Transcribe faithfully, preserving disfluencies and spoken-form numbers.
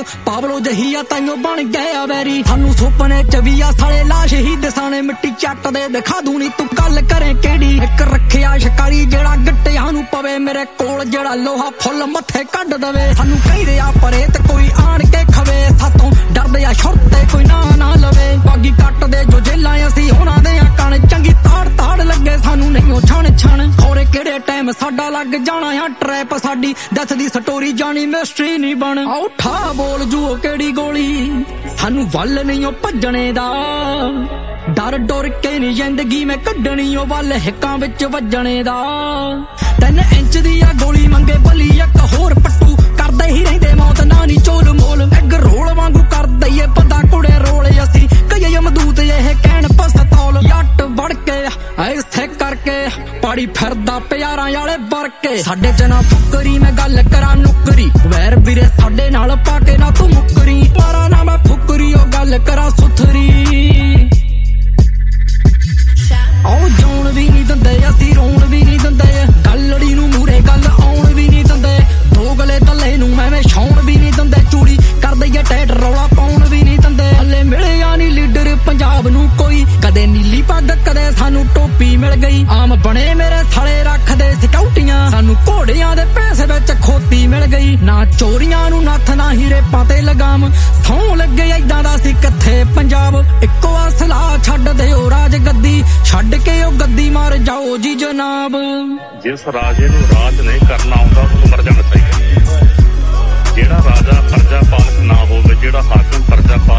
ਪਾਵਲੋ ਜਹੀ ਆ ਤਾਈਓ ਬਣ ਗਏ ਆ ਵੈਰੀ ਸਾਨੂੰ ਸੁਪਨੇ ਚ ਵੀ ਆ ਸਾਲੇ ਲਾਸ਼ ਹੀ ਦਸਾਣੇ ਮਿੱਟੀ ਚੱਟ ਦੇ ਦਿਖਾ ਦੂ ਨੀ ਤੂੰ ਗੱਲ ਕਰੇ ਕਿਹੜੀ ਇੱਕ ਰੱਖਿਆ ਸ਼ਿਕਾਰੀ ਜਿਹੜਾ ਗੱਟਿਆਂ ਨੂੰ ਪਵੇ ਮੇਰੇ ਕੋਲ ਜਿਹੜਾ ਲੋਹਾ ਫੁੱਲ ਮੱਥੇ ਕੱਢ ਦਵੇ ਸਾਨੂੰ ਕਹਿੰਦੇ ਆ ਪਰੇ ਤੇ ਕੋਈ ਆਣ ਕੇ ਖਵੇ ਸਾਤੋਂ ਡਰਦੇ ਆ ਸ਼ੁਰਤੇ ਕੋਈ ਨਾ ਨਾ ਲਵੇ ਬਾਗੀ ਕੱਟਦੇ ਜੋ ਜੇਲਾਂ ਅਸੀਂ ਉਹਨਾਂ ਦੇ ਆ ਕਣ ਚੰਗੀ ਤਾੜ ਤਾੜ ਲੱਗੇ ਸਾਨੂੰ ਨਹੀਂ ਉਹ ਛਣ ਛਣ ਖੋਰੇ ਕਿਹੜੇ ਟਾਈਮ ਸਾਡਾ ਲੱਗ ਜਾਣਾ ਆ ਟਰੈਪ ਸਾਡੀ ਦੱਸ ਦੀ ਸਟੋਰੀ ਜਾਣੀ ਮਿਸਟਰੀ ਨਹੀਂ ਬਣ ਆਉ ਠਾ ਬੋਲ ਜੂ ਕਿਹੜੀ ਗੋਲੀ ਸਾਨੂੰ ਵੱਲ ਨਹੀਂ ਉਹ ਭੱਜਣੇ ਦਾ ਡਰ ਡਰ ਕੇ ਨੀ ਜ਼ਿੰਦਗੀ ਮੈਂ ਕੱਢਣੀ ਉਹ ਵੱਲ ਹਿੱਕਾਂ ਵਿੱਚ ਵੱਜਣੇ ਦਾ ਤਿੰਨ ਇੰਚ ਦੀ ਆ ਗੋਲੀ ਮੰਗੇ ਭਲੀ ਇੱਕ ਹੋਰ ਪੱਟੂ ਕਰਦੇ ਹੀ ਰਹਿੰਦੇ ਮੌਤ ਨਾ ਨੀ ਚੋਲ ਮੋਲ ਐਗ ਰੋਲ ਵਾਂਗੂ ਕਰ ਦਈਏ ਬੰਦਾ ਕੁੜੇ ਰੋਲ ਅਸੀਂ ਕਈ ਯਮਦੂਤ ਇਹ ਕਹਿਣ ਪਸਤੌਲ ਜੱਟ ਵੜ ਕੇ ਐਸੇ ਕਰਕੇ ਪਾੜੀ ਫਿਰਦਾ ਪਿਆਰਾਂ ਵਾਲੇ ਵਰ ਕੇ ਸਾਡੇ ਚ ਨਾ ਫੁਕਰੀ ਮੈਂ ਗੱਲ ਕਰਾਂ ਨੁਕਰੀ ਵੈਰ ਵੀਰੇ ਸਾਡੇ ਨਾਲ ਪਾ ਕੇ ਨਾ ਤੂੰ ਮੁਕਰੀ ਪਾਰਾ ਨਾ ਮੈਂ ਫੁਕਰੀ ਉਹ ਗੱਲ ਕਰਾਂ ਸੁਥਰੀ ਆਉ ਜਾਣ ਵੀ ਨਹੀਂ ਦਿੰਦੇ ਅਸੀਂ ਰੋਣ ਵੀ ਨਹੀਂ ਦਿੰਦੇ ਗੱਲੜੀ ਨੂੰ ਮੂਰੇ ਗੱਲ ਆਉਣ ਵੀ ਨਹੀਂ ਦਿੰਦੇ ਦੋ ਗਲੇ ਤੱਲੇ ਨੂੰ ਐਵੇਂ ਛਾਉਣ ਵੀ ਨਹੀਂ ਦਿੰਦੇ ਚੂੜੀ ਕਰ ਦਈਏ ਟੈਟ ਰੌਲਾ ਪਾਉਣ ਵੀ ਨਹੀਂ ਦਿੰਦੇ ਹਲੇ ਮਿਲਿਆ ਨਹੀਂ ਲੀਡਰ ਪੰਜਾਬ ਨੂੰ ਕੋਈ ਕਦੇ ਨੀਲੀ ਪੱਗ ਕਦੇ ਸਾਨੂੰ ਟੋਪੀ ਮਿਲ ਗਈ ਆਮ ਬਣੇ ਮੇਰੇ ਥਲੇ ਰੱਖਦੇ ਸਿਕਿਉਰਟੀਆਂ ਸਾਨੂੰ ਘੋੜਿਆਂ ਦੇ ਪੈਸੇ ਵਿੱਚ ਖੋਤੀ ਮਿਲ ਗਈ ਨਾ ਚੋਰੀਆਂ ਨੂੰ ਨੱਥ ਨਾ ਹੀਰੇ ਪਾਤੇ ਲਗਾਮ ਸੌਂ ਲੱਗੇ ਏਦਾਂ ਦਾ ਸੀ ਕਿੱਥੇ ਪੰਜਾਬ ਇੱਕੋ ਅਸਲਾ ਛੱਡ ਦਿਓ ਰਾਜ ਗੱਦੀ ਛੱਡ ਕੇ ਉਹ ਗੱਦੀ ਮਾਰ ਜਾਓ ਜੀ ਜਨਾਬ ਜਿਸ ਰਾਜੇ ਨੂੰ ਰਾਜ ਨਹੀਂ ਕਰਨਾ ਆਉਂਦਾ ਉਹਨੂੰ ਮਰ ਜਾਣਾ ਚਾਹੀਦਾ ਜਿਹੜਾ ਰਾਜਾ ਫਰਜ਼ਾ ਪਾਲਕ ਨਾ ਹੋਵੇ ਜਿਹੜਾ ਹਾਕਮ ਫਰਜ਼ਾ